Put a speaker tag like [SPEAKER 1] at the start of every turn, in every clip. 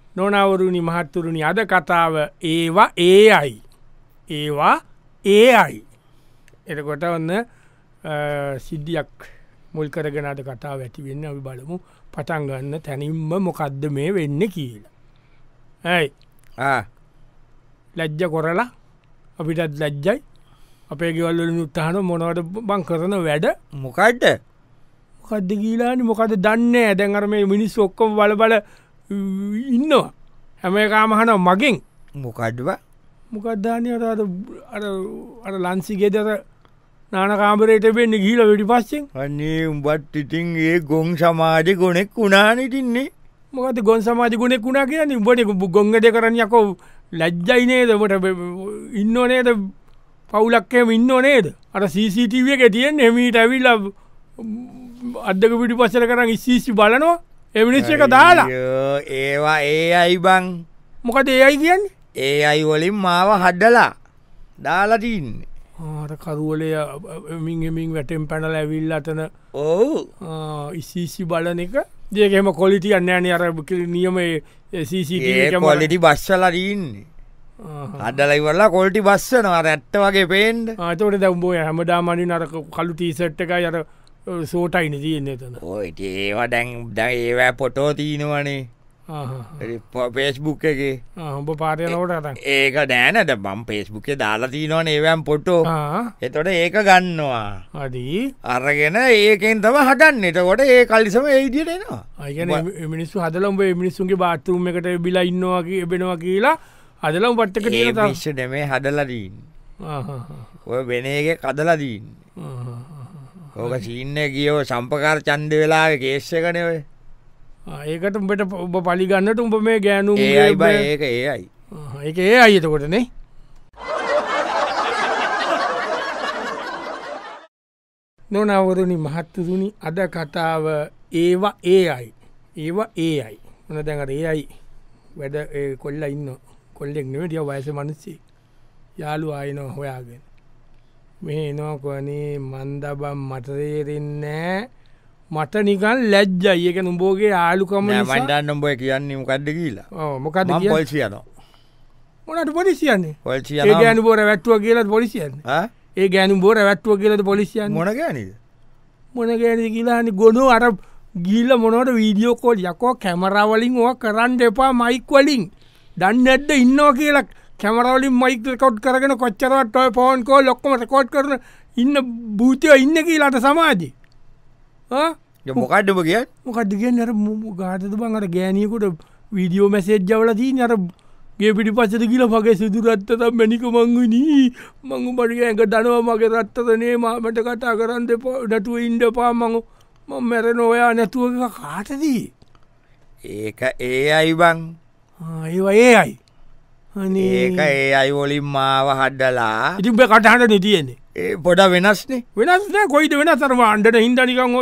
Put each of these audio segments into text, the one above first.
[SPEAKER 1] නොනවරුණි මහත්තුරුණි අද කතාව ඒවා ඒයි ඒවා ඒයි එතකොට ඔන්න සිද්ධියක් මුල් කරගෙන අද කතාව ඇති වෙන්න අපි බලමු පටන්ගන්න තැනින්ම මොකක්ද මේ වෙන්න කියලා. ඇයි ලැජ්ජ කොරලා අපිටත් ලැජ්ජයි අපේ ගෙවල්වලින් උත්හන මොනවට බං කරන වැඩ
[SPEAKER 2] මොකක්ද
[SPEAKER 1] මොකක්ද කියලානි මොකද දන්නේ දැන් අර මේ මිනිස් ඔක්කොම බල ඉන්නවා හැම කාමහන මගෙන්
[SPEAKER 2] මොකඩ්ව
[SPEAKER 1] මොකක්දානය අර ලන්සිගෙදර නානකාමරයට වෙන්න ගීල වැඩි පස්සෙන්
[SPEAKER 2] අන්නේ උඹත් ඉතින් ඒ ගොන් සමාජ ගොනෙක් වුණානිටින්නේ
[SPEAKER 1] මොකද ගොන් සමාජ ගොනෙක් වුණා කියන උඹට ගොංගද කරන්නයකෝ ලැජ්ජයි නේදට ඉන්න නේද පවුලක්කම ඉන්න නේද අර CCTV එක තියෙන් එමීට ඇවිල්ල අදක පිටි පස්සල කරන්න ඉස්සිසි බලනවා එමිනිස් එක දාලා
[SPEAKER 2] ඒවා ඒ අයි බං
[SPEAKER 1] මොකද ඒ අයි කියන්නේ
[SPEAKER 2] ඒ අයි වලින් මාව හඩ්ඩලා දාලතින්නේ
[SPEAKER 1] ආට කරුවලය මින්ගමින් වැටෙන් පැනල ඇවිල් අතන
[SPEAKER 2] ඕ
[SPEAKER 1] ඉසිසි බලන එක දේකෙම කොලිටිය අන්නෑන අර නියම
[SPEAKER 2] කොලිටි බස්සලදීන්නේ අඩලයිවරලා කොල්ටි බස්සනවා රැට්ට වගේ පේන්ඩ
[SPEAKER 1] ආතවට දැම්බෝ හැමදාමනි නර කලු ටීසට් එක අර සෝටයින තියන්නේ තන
[SPEAKER 2] ඔයිට ඒවා දැන් ද ඒවෑ පොටෝ තිීනවනේ පේස්බුක් එක
[SPEAKER 1] හොඹ පාරයනවට
[SPEAKER 2] ඒක නෑනද බම් පේස්බුක්ේ දාලා තිීනවන ඒවෑම් පොටෝ එතොට ඒක ගන්නවා
[SPEAKER 1] අදී
[SPEAKER 2] අරගෙන ඒකෙන් තම හටන්න එතකොට ඒ කල්ලිසම ඒදිටෙනවා
[SPEAKER 1] අයගන මිනිස්සු හදලම්බ මිනිස්සුන්ගේ බාත්තුරුම් එකට බිලා ඉන්නවාගේ එබෙනවා කියලා අදලම් පට්ටක
[SPEAKER 2] විශ්ෂ නෙමේ හදලදීන් ඔය වෙනගේ කදලදීන් ඕක චීන්න කියෝ සම්පකාර චන්ද වෙලා කේශ්‍යකනය
[SPEAKER 1] ඒකට උඹට ඔබ පලිගන්නට උඹ මේ ගෑනු
[SPEAKER 2] ඒක ඒයි
[SPEAKER 1] ඒක ඒ අයතකොටනේ නොනවරුණි මහත්තුරුණි අද කතාව ඒවා ඒ අයි ඒවා ඒ අයි ඕන දැඟට ඒ අයි වැඩ කොල්ල ඉන්න කොල්ලෙක් නෙවටිය වයස මනුස්සේ යාලු අයනෝ හොයාගෙන මේ නොකොනේ මන්දබම් මටරේරෙන්නෑ මට නිකන් ලැජ්ජයි එක නුඹෝගේ ආලුකම
[SPEAKER 2] මන්ඩන්න නොඹය කියන්නේ මොකක්ද කියලා
[SPEAKER 1] මොකද
[SPEAKER 2] පොල්සියන
[SPEAKER 1] මොනට පොලිසියන්නේ
[SPEAKER 2] පොල්සිය
[SPEAKER 1] ගෑනු බෝර වැට්ටුව කියලත් පොලිසියන් ඒ ගෑනු බෝර වැට්ටුව කියලද පොලිසියන්
[SPEAKER 2] මොන ගෑනද
[SPEAKER 1] මොන ගෑන කියලානි ගොනු අර ගිල්ල මොනට වීඩියෝ කෝල් යකෝ කැමරවලින් ඕ කරන්න එපා මයික් වලින් දන්න ඇද්ද ඉන්නවා කියලා කැමරවලින් මයික් කොට් කරගෙන කොච්චරට ඔය ෆෝන් කෝල් ලොක්කොම රෙකෝඩ් කරන ඉන්න භූතියෝ ඉන්න කියලාට සමාජී
[SPEAKER 2] මොකක්ඩම කිය
[SPEAKER 1] මොකක්ද කිය අර ගාතද බං අර ගෑනියකුට වීඩියෝ මැසේජ් ජවල දී අර ගේ පිටි පස්සද කියල මගේ සිදු රත්තත මැනික මංගනී මංගු පටික ඇක දනවා මගේ රත්තතනේ මට කතා කරන්න නැතුව ඉන්ඩ පා මඟ ම මැරෙන ඔයා නැතුව කාටදී
[SPEAKER 2] ඒක ඒ අයි බං
[SPEAKER 1] ඒවා ඒ අයි
[SPEAKER 2] ඒක ඒ අයි වලින් මාව හඩ්ඩලා
[SPEAKER 1] ඉතිබ කටහට නතියන්නේ
[SPEAKER 2] ඒ පොඩ වෙනස්නේ
[SPEAKER 1] වෙනස්න කොයිද වෙන තරම අන්ඩට හිදනිකං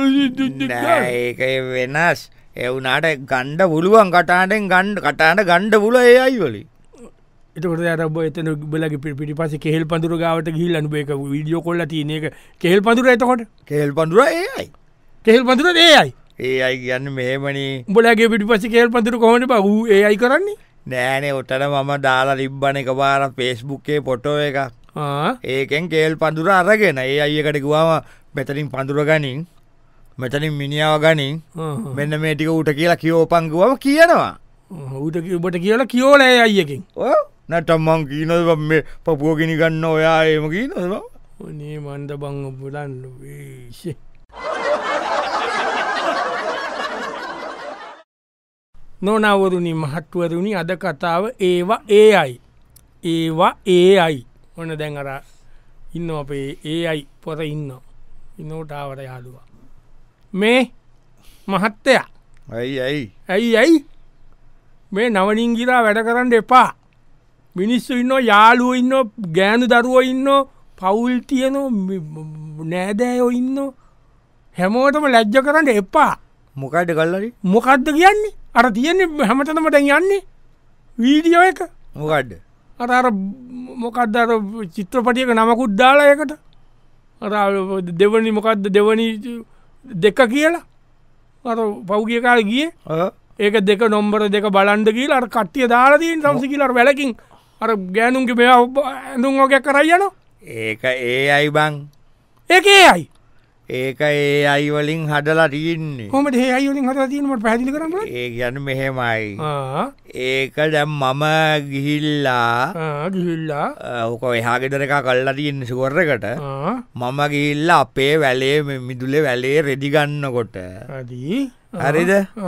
[SPEAKER 2] ඒක වෙනස් එවුනාට ගණ්ඩ පුළුවන් කටාටෙන් ගණ්ඩ කටාට ගණ්ඩ පුල ඒ අයි වලි
[SPEAKER 1] එතකට අරබ එතන බලග පිටි පස කෙල් පඳුර ගාවට ගිල්ලනු එක විඩියෝ කොල්ල තියන එක කෙල් පඳුර එතකොට
[SPEAKER 2] කෙල් පඳුර ඒයි
[SPEAKER 1] කෙල් පඳුර ඒයි
[SPEAKER 2] ඒ අයි කියන්න මෙහෙමනි
[SPEAKER 1] උඹලගේ පිටි පස කෙල් පඳුර කොහොට බ වූ ඒ අයි කරන්නේ
[SPEAKER 2] නෑනේ ඔටට මම දාලා ලිබ්බන එක පාර පේස්බුක්කේ පොටෝ එක ඒකෙන් කේල් පඳුර අරගෙන ඒ අයකට ගවාම මෙතනින් පඳුර ගනින් මෙතනින් මිනිාව ගනින් මෙන්න මේටික උට කියලා කියෝපංගුවම කියනවා
[SPEAKER 1] ඌට ඔබට කියලා කියෝල අයකින්
[SPEAKER 2] නටම්මං කීනොද මේ පපුුවගෙන ගන්න ඔයා ඒම කීනොද
[SPEAKER 1] ඔනේ මන්ද බං පුලන්න වේශේ නොනවරුණි මහත්වරුණි අද කතාව ඒවා ඒ අයි ඒවා ඒ අයි ඔන්න දැන් අර ඉන්න අපේ ඒ අයි පොර ඉන්න ඉන්නෝටාවට යාළුවා මේ මහත්තය
[SPEAKER 2] ඇයි ඇයි
[SPEAKER 1] ඇයි ඇයි මේ නවනිංගිරා වැඩ කරන්න එපා මිනිස්සු ඉන්න යාළුව ඉන්න ගෑනු දරුව ඉන්න පවුල් තියන නෑදෑයෝ ඉන්න හැමෝටම ලැජ්ජ කරන්න එපා
[SPEAKER 2] මොකයිට කල්ලරි
[SPEAKER 1] මොකක්ද කියන්නේ අර තියෙන්නේ හැමතනමට යන්නේ වීඩියෝ එක
[SPEAKER 2] මොකක්ද
[SPEAKER 1] අර මොකක්ද අර චිත්‍රපටියක නමකුත් දාලායකට අර දෙවනි මොකක්ද දෙවනි දෙක කියලා අර පෞගිය කාල ගිය ඒක දෙක නොම්බර දෙක බලන්ඩ කියලා අර කට්ටිය දාලාදීන් සම්සි කියලට වැලකින් අර ගෑනුන්ගේ මෙ ඇඳුම් ඕකයක් කරයියන
[SPEAKER 2] ඒක ඒ අයි බං
[SPEAKER 1] ඒකේ අයි
[SPEAKER 2] ඒක ඒ අයිවලින් හදලා තියන්නේ
[SPEAKER 1] හොමට ඒ අයුලින් හද තිීමට පැදිලි කරන්න
[SPEAKER 2] ඒ ගැන මෙහෙමයි ඒක දැම් මම ගිහිල්ලා
[SPEAKER 1] ගිහිල්ලා
[SPEAKER 2] ඕක එහා ගෙදර එක කල්ලා තියන්න සුවරකට මම ගිල්ල අපේ වැලේ මිදුලේ වැලේ රෙදිගන්නකොට හරිද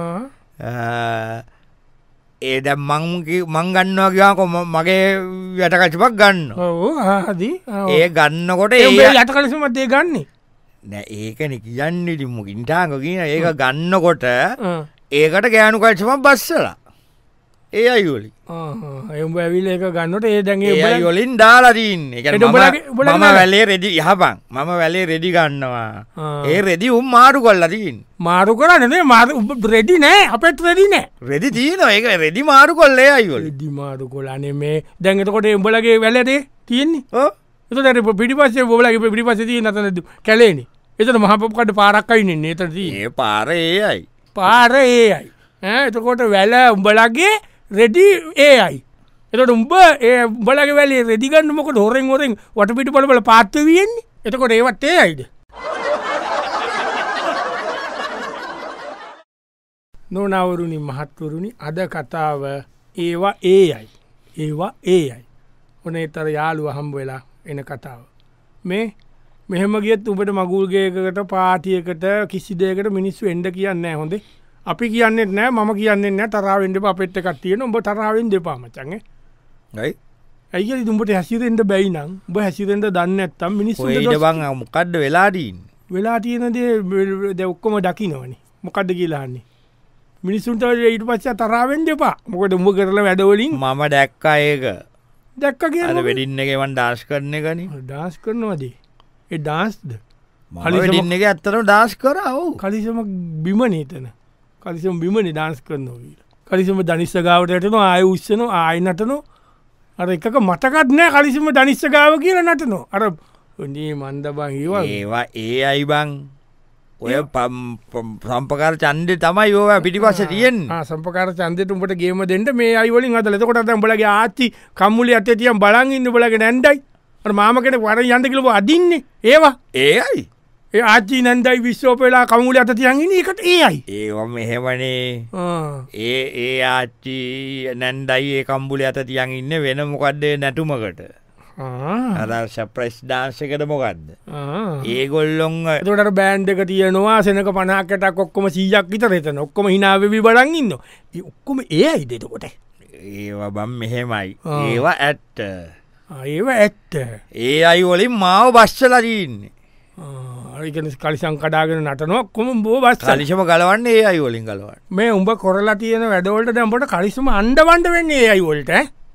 [SPEAKER 2] ඒ දැම් මං ගන්නවා කියකොම මගේ යටකචපක් ගන්න ඒ ගන්නකොට ඒ
[SPEAKER 1] යට කලසමත්දේ ගන්නේ
[SPEAKER 2] නෑ ඒකන කියන්න ඉටිමුකින්ටාක කියන ඒක ගන්නකොට ඒකට ගෑනු කල්චම බස්සලා ඒ අයෝලි
[SPEAKER 1] එඹ ඇවිල එක ගන්නට ඒ දැන්ගේ
[SPEAKER 2] යොලින් දාලාදීන් මම වැලේ රෙදි යහපන් මම වැලේ රෙදි ගන්නවා ඒ රෙදි උම් මාරු කොල්ලදීන්
[SPEAKER 1] මාරු කරන්නේ මාර රෙඩි නෑ අපත් රෙදි නෑ
[SPEAKER 2] රෙදි තියන ඒක රෙදි මාරු කොල්ලේ අයුල
[SPEAKER 1] රෙදි මාරු කොලනේ මේ දැඟතකොට උඹලගේ වැලදේ තියෙන්නේ එතට පිටිපස්සේ බොලගේ පිටිපස තිය නතන කැලේනි එතට මහපකට පාරක්කයින්නේ එතදී
[SPEAKER 2] ඒ පාර ඒ අයි
[SPEAKER 1] පාර ඒ අයි එතකොට වැල උඹලගේ රෙඩි ඒ අයි එතට උඹ ඒ උඹලගේ වැලේ රෙදිගන්න මොක හොරෙන් හොරෙන් වට පිටි පලබල පාත්ත වියෙන්නේ එතකොට ඒවත් ඒ අයිද නොනවරුණි මහත්වරුණි අද කතාව ඒවා ඒ අයි ඒවා ඒ අයි ඔන එතර යාළුව හම්බ වෙලා එන කතාව මේ මෙහෙම ගියත් උඹට මගුල්ගේකට පාටියකට කිසි දේකට මිනිස්සු එන්ඩ කියන්න හොඳේ අපි කියන්නෙත් නෑ ම කියන්න නෑ තරාවෙන්ඩ අපෙත්ත කත්තියන උඹ තරාවෙන් දෙපාමචන්ගේ
[SPEAKER 2] යි
[SPEAKER 1] ඇයි දුඹට හැසිරෙන්ට බැයි නම් උඹ හැසිරෙන්ට දන්න ඇත්තම් මිනිස්සු
[SPEAKER 2] බං මොකක්ද වෙලාදීන්
[SPEAKER 1] වෙලා තියෙනදේ ද ඔක්කොම දකිනවනි මොකක්ද කියලාන්නේ මිනිස්සුන්ට ඊට පස්ස තරාවෙන් දෙපා මොකට උඹ කරල වැඩවලින්
[SPEAKER 2] මම දැක්කා ඒක
[SPEAKER 1] දැක්ක කිය
[SPEAKER 2] වෙඩින්න එකවන් ඩාස් කරන ගනි
[SPEAKER 1] ඩාස් කරනවාදී ඒ ඩාස්ද
[SPEAKER 2] කලින්න එක ඇත්තර ඩාස් කරව
[SPEAKER 1] කලිසම බිම නේතන කලිසම බිමනි ඩාන්ස් කරනවා කලිසම දනිස්ස ගාවට ඇටන ආය උත්සන ආය නටනෝ අර එකක මතකත් නෑ කලිසිම දනිස්ස ගාව කියල නටනෝ අර ොඩේ මන්ද බං
[SPEAKER 2] ඒවා ඒ අයි බං ඔය සම්පකාර චන්දය තමයි යෝව පිටිපස තියෙන්
[SPEAKER 1] සම්පකාර චන්දයට උඹට ගේම දෙට මේ අයිවලින් අද ලතකොට බලගේ ආච්චි කම්මුලි අත තියම් බලගන්න බලගෙන නැන්ඩයි මාමකට වර යන්ට කිලව අදින්නේ ඒවා
[SPEAKER 2] ඒයි
[SPEAKER 1] ඒ ආච්චි නැන්දයි විශ්වපලා කමුල අත තියන්ගෙන එකට ඒයි
[SPEAKER 2] ඒවම් මෙහෙමනේ ඒ ආච්චි නැන්ඩයි ඒ කම්බුල අත තියන් ඉන්න වෙන මොකක්දේ නැටුමකට අදර්ශ ප්‍රෙස් දාංශකට මොකක්ද ඒගොල්ලොන්
[SPEAKER 1] තොට බෑන්් එක තියනවා සෙනක පනාකට කොක්කොම සීයක් විත රෙතන ඔක්කොම හිනාවවි බලන්ඉන්න ඔක්කොම ඒ අයිදතකොට
[SPEAKER 2] ඒවා බම් මෙහෙමයි ඒවා ඇත්ත
[SPEAKER 1] ඒව ඇත්ත
[SPEAKER 2] ඒ අයි වලින් මාව බශ්චලදීන්නේ
[SPEAKER 1] ඒකන කලිසං කඩාගෙන නටනො කොම බෝ බස්
[SPEAKER 2] කලිෂම ගලවන්න ඒ අයි වලින් ගලවන්
[SPEAKER 1] මේ උඹ කොරලා තියෙන වැඩවලට දැම්පට කලිසම අන්ඩවන්ඩ වෙන්නේ ඒ අයිවලට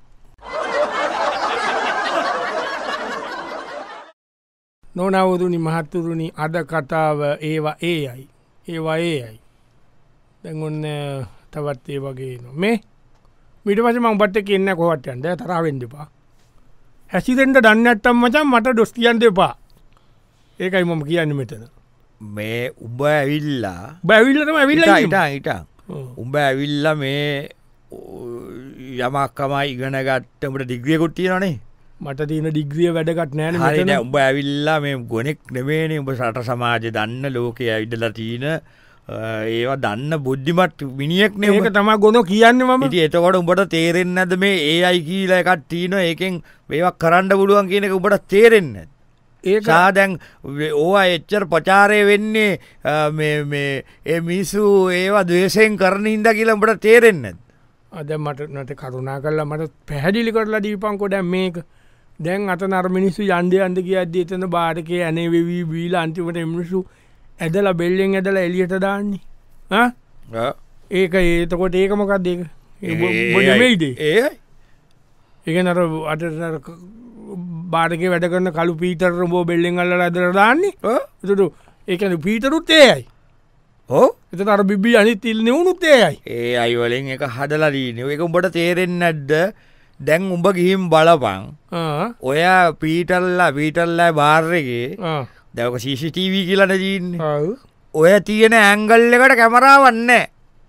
[SPEAKER 1] නොනවදුනි මහත්තුරුණි අද කතාව ඒවා ඒ අයි ඒවා ඒ අයි දැන්ඔන්න තවත් ඒ වගේ නො මේ මිට පස මංපට කියන්න කොවටයන්ද තරාවෙන්ඩපා හැසිරෙන්ට දන්න ඇත්තම් මචන් මට ඩොස් කියන්න දෙපා ඒකයි මම කියන්න මෙතන
[SPEAKER 2] මේ උඹ ඇවිල්ලා
[SPEAKER 1] බැවිල්ලටම ඇවිල්ල
[SPEAKER 2] හිට උඹ ඇවිල්ල මේ යමක්කමයි ඉගෙන ගත්තමට දිග්‍රියකුත් තියෙනනේ
[SPEAKER 1] මට තියෙන ඩිග්‍රිය වැඩගත් නෑන
[SPEAKER 2] හරින උඹ ඇවිල්ලා මේ ගොනෙක් නෙමේනේ උඹ සට සමාජ දන්න ලෝකය ඇවිදල තියන ඒවා දන්න බුද්ධිමත් මිනිියෙක් නක
[SPEAKER 1] තම ගොන කියන්න ම
[SPEAKER 2] එතකොට උඹට තේරෙන් ඇද මේ ඒ අයි කියීල එකත් තියන ඒකෙන් ඒවක් කරන්න පුළුවන් කියන එක උඹට තේරෙන්න ඒ සාදැන් ඕවා එච්චර පචාරය වෙන්නේ ඒ මිසු ඒවා දවේශයෙන් කරන හිද කියලා උඹට තේරෙන්න
[SPEAKER 1] අද මට නට කරුණා කරලා මට පැහැදිලි කරලා දීපංකොඩ මේක දැන් අත නර මිනිස්සු යන්ඩ අන්ද කිය අද එතන බාටකේ ඇනේ වෙවී බීල අන්තිමට එමිනිසු ඇදල බෙල්ලෙන් ඇදල එලියට දාන්නේ ඒක ඒතකොට ඒක මොකක්ද ඒක බොඩමයිදේ
[SPEAKER 2] ඒ
[SPEAKER 1] ඒක නර අට බාටක වැඩ කරන කලු පීතර බෝ බෙල්ලෙන් අල්ල ඇදර දාන්නේ තුට ඒකන පීතරුත් ඒයයි
[SPEAKER 2] හෝ
[SPEAKER 1] එත අර බිබි අනි තිල් නෙවුණුත් ඒයයි
[SPEAKER 2] ඒ අයිවලින් එක හදලදීන එක උඹට තේරෙන් නැද්ද දැන් උඹ ගිහිම් බලපං ඔය පීටල්ලා බාර්රගේ දැවක CCTV කියලන දීන්න ඔය තියෙන ඇංගල් එකට කැමරාවන්න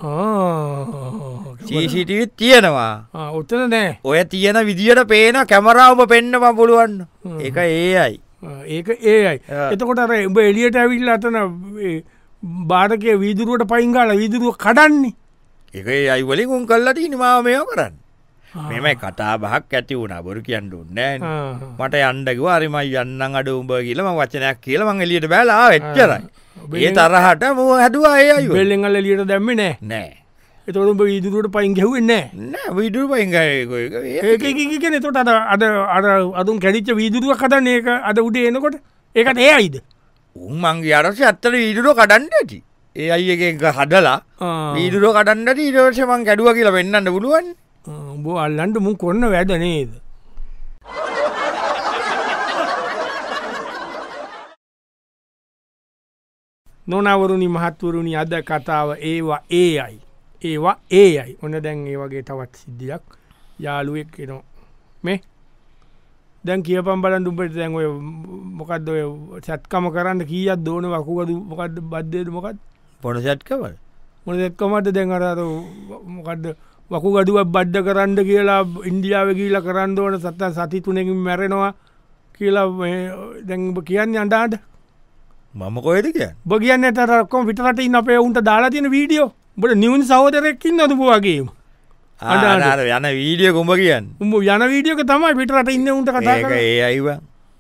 [SPEAKER 2] CCTV තියෙනවා
[SPEAKER 1] උත්තර නෑ
[SPEAKER 2] ඔය තියෙන විදියට පේන කැමරාවම පෙන්නම පුළුවන් ඒක ඒයි
[SPEAKER 1] ඒක ඒයි එතකොට අර උඹ එලියට ඇවිල්ල අතන බාරකය වීදුරුවට පයිංගාල වීදුරුව කඩන්නේ
[SPEAKER 2] ඒක ඒයි වලින් උන් කල්ලා තියෙන මාව මේව කරන්න මෙමයි කතා බහක් ඇති වුණා බොරු කියන්න ඕනේ නෑ මට යන්න කිව්වා හරි මම යන්නම් අඩ උඹ කියලා මම වචනයක් කියලා මං එළියට බෑලා ආව එච්චරයි ඒ තරහට මම හැදුවා ඒ අයියෝ
[SPEAKER 1] බෙල්ලෙන් අල්ල එළියට දැම්මේ නෑ
[SPEAKER 2] නෑ
[SPEAKER 1] එතකොට උඹ වීදුරුවට පයින් ගැහුවේ නෑ
[SPEAKER 2] නෑ වීදුරුව පයින් ගාවේ
[SPEAKER 1] ඒක කියන්නේ එතකොට අද අදුන් කැඩිච්ච වීදුරුවක් කඩන්නේ ඒක අද උඩේ එනකොට ඒකට ඒ අයිද
[SPEAKER 2] උන් මං ගියාරසේ ඇත්තට වීදුරුව කඩන්න ඇති ඒ අයියගෙන් හදලා වීදුරුව කඩන්න ඇති ඊට පස්සේ මං කැඩුවා කියලා වෙන්නන්න පුළුවන්
[SPEAKER 1] උඹ අල්ලන්න මුන් කොන්න වැඩ නේද නොනවරුණි මහත්වරුණි අද කතාව ඒවා ඒයි ඔන්න දැන් ඒ වගේ තවත් සිද්ධියක් යාළුවෙක් එනවා මේ දැන් කියපම් බලන්න උඹට දැන් ඔය මොකද්ද ඔය සත්කම කරන්න කීයක් දෝන වකුගඩු මොකද්ද බද්දේද මොකද්ද
[SPEAKER 2] පොණ සත්කමද
[SPEAKER 1] මොන සත්කමද දැන් අර මොකද්ද වකුගඩුවක් බද්ද කරන්න කියලා ඉන්දියාවේ ගිහිල්ලා කරන්න ඕන සති 3කින් මැරෙනවා කියලා දැන් ඔබ කියන්නේ අඬාඬ
[SPEAKER 2] මම කොහෙද කියන්නේ
[SPEAKER 1] ඔබ කියන්නේ අර ඔක්කොම පිටරට ඉන්න අපේ උන්ට දාලා තියෙන වීඩියෝ උඹට නිවුන් සහෝදරයෙක් ඉන්නවද ඔබ වගේම
[SPEAKER 2] අඬාඬ යන වීඩියෝ කොඹ කියන්නේ
[SPEAKER 1] උඹ යන වීඩියෝ එක තමයි පිටරට ඉන්න උන්ට කතා කරන්නේ
[SPEAKER 2] ඒක ඒ අයිවා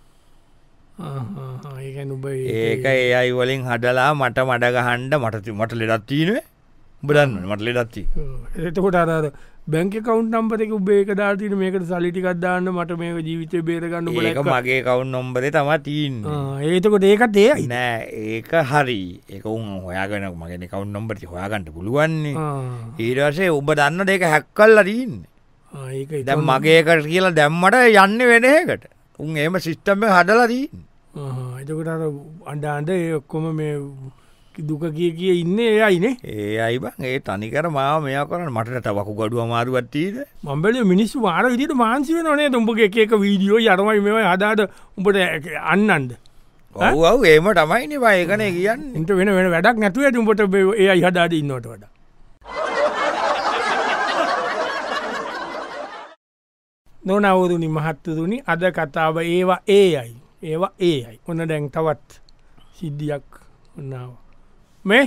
[SPEAKER 1] ඒ කියන්නේ ඔබ
[SPEAKER 2] ඒක ඒ අයි වලින් හදලා මට මඩ ගහන්න මට ලෙඩක් තියෙන්නේ උඹ දන්නවනේ මට ලෙඩක් තියෙන්නේ
[SPEAKER 1] එතකොට අර බැංක් account number එක ඔබ ඒක දාලා තියෙන මේකට සල්ලි ටිකක් දාන්න මට මේක ජීවිතේ බේර ගන්න ඔබ
[SPEAKER 2] ඒක මගේ account number එක තමයි තියෙන්නේ
[SPEAKER 1] එතකොට ඒකත් ඒයි
[SPEAKER 2] නෑ ඒක හරි ඒක උන් හොයාගෙන මගේ account number එක හොයාගන්න පුළුවන් නේ ඊට පස්සේ ඔබ දන්න දෙයක හැක් කරලා තියෙන්නේ
[SPEAKER 1] ඒකයි
[SPEAKER 2] දැන් මගේ එකට කියලා දැම්මට යන්නේ වෙන එකකට උන් එහෙම සිස්ටම් එක හදලා තියෙන්නේ
[SPEAKER 1] එතකොට අර අඬ ඒ ඔක්කොම මේ දුක කිය ඉන්නේ ඒ අයිනේ
[SPEAKER 2] ඒ අයි බං ඒ තනිකර මාව මෙයා කරන්න මට වකුගඩුව අමාරුවක් තියෙන්නේ
[SPEAKER 1] මම බැලුවේ මිනිස්සු මාර විදියට මාන්සි වෙනව නේද උඹගේ එක වීඩියෝ යරමයි මේවයි හදාද උඹට අන්නන්ද
[SPEAKER 2] ඔව් එහෙම තමයිනේ බං ඒකනේ කියන්නේ
[SPEAKER 1] උන්ට වෙන වැඩක් නැතුව ඇති උඹට ඒ අයි හදාද ඉන්නවට වඩා නොනවරුනි මහත්තුරුනි අද කතාව ඒවා ඒයි ඔන්න දැන් තවත් සිද්ධියක් ඔන්නාව මේ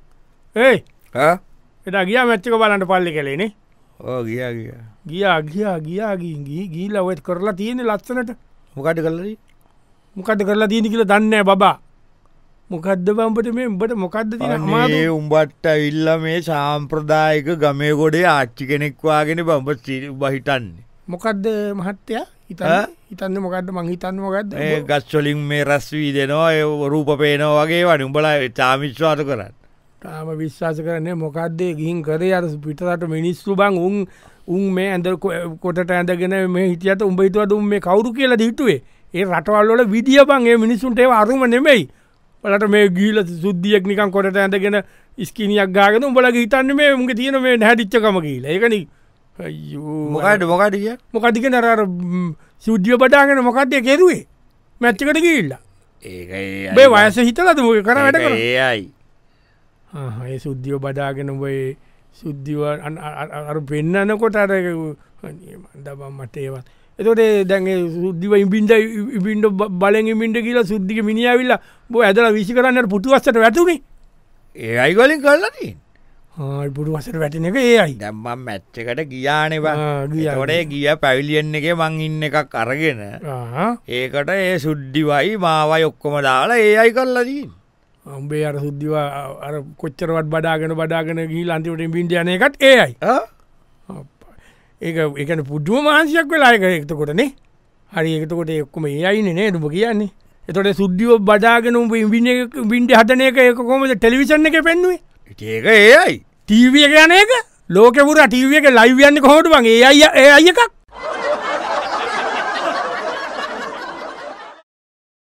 [SPEAKER 1] එදා ගියා මැච් එක බලන්න පල්ලි කැලේනේ
[SPEAKER 2] ඔව් ගියා
[SPEAKER 1] ගිහිල්ලා ඔයත් කරලා තියෙන්නේ ලස්සනට
[SPEAKER 2] මොකද
[SPEAKER 1] කරලා තියෙන්නේ කියලා දන්නේ නැහැ බබා මොකද්ද බං උඹට මේ උඹට මොකද්ද තියෙන අමාරු
[SPEAKER 2] මේ උඹට ඇවිල්ලා මේ සාම්ප්‍රදායික ගමේ ගොඩේ ආච්චි කෙනෙක් වාගෙන උඹ හිතන්නේ
[SPEAKER 1] මොකද්ද මහත්තයා හිතන්නේ මොකද්ද මං හිතන්නේ මොකද්ද
[SPEAKER 2] ඒ ගස් වලින් මේ රස් වී දෙනවා ඒ රූප පේනවා වගේ වනේ උඹලා තාම විශ්වාස කරන්නේ
[SPEAKER 1] තාම විශ්වාස කරන්නේ මොකද්ද ගිහින් කරේ අර පිටරට මිනිස්සු බං උන් මේ ඇඳ කොටට ඇඳගෙන මේ හිටියට උඹ හිතුවද උන් මේ කවුරු කියලා හිතුවේ ඒ රටවල් වල විදිය බං ඒ මිනිස්සුන්ට ඒව අරුම නෙමෙයි බලට මේ ගිහිල්ලා සුද්ධියක් නිකන් කොටට ඇඳගෙන ස්කිනියක් ගාගෙන උඹලා හිතන්නේ මේ උන්ගේ තියෙන මේ නැහැදිච්චකම ගිහිල්ලා ඒකනේ අයියෝ මොකද කියන අර සුද්ධිය බදාගෙන මොකද්ද කෙරුවේ මැච් එකට ගිහිල්ලා
[SPEAKER 2] ඒකයි
[SPEAKER 1] බේ වයස හිතලාද මොකද කර වැඩ කරා
[SPEAKER 2] ඒයි
[SPEAKER 1] ඒ සුද්ධිය බදාගෙන ඔය සුද්ධිය අර පෙන්නනකොට අර දබම් මට ඒවත් එතකොට දැන් ඒ සුද්ධිව ඉබින්ද බලෙන් ඉබින්ද කියලා සුද්ධික මිනිහා ඇවිල්ලා බෝ ඇදලා විසි කරන්න පුටු වස්සට වැටුනේ
[SPEAKER 2] ඒ අයි වලින් කරලා තියෙන්නේ
[SPEAKER 1] පුටු වසට වැටෙන එක ඒයි
[SPEAKER 2] දැන් මම මැච් එකට ගියානේ බං ඒතකොට ගිය පැවිලියන් එකේ මං ඉන්න එකක් අරගෙන ඒකට ඒ සුද්ධිවයි මාවයි ඔක්කොම දාලා ඒ අයි කරලා තියෙන්නේ
[SPEAKER 1] උඹේ අර සුද්ධිව අර කොච්චරවත් බදාගෙන ගිහිල්ලා අන්තිමට ඉබින්ද යන එකත් ඒයි ඒක ඒකනේ පුදුම මානසිකයක් වෙලා ඒක එතකොටනේ හරි එතකොට ඒ ඔක්කොම ඒයිනේ නේද උඹ කියන්නේ එතකොට සුද්ධිව බදාගෙන උඹ ඉබින්ද හදන එක ඒක කොහොමද ටෙලිවිෂන් එකේ පෙන්නුවේ
[SPEAKER 2] ඒක ඒයි
[SPEAKER 1] ටීවී එක යන එක ලෝකෙ පුරා ටීවී එකේ ලයිව් යන්නේ කොහොමද බං ඒ අය එකක්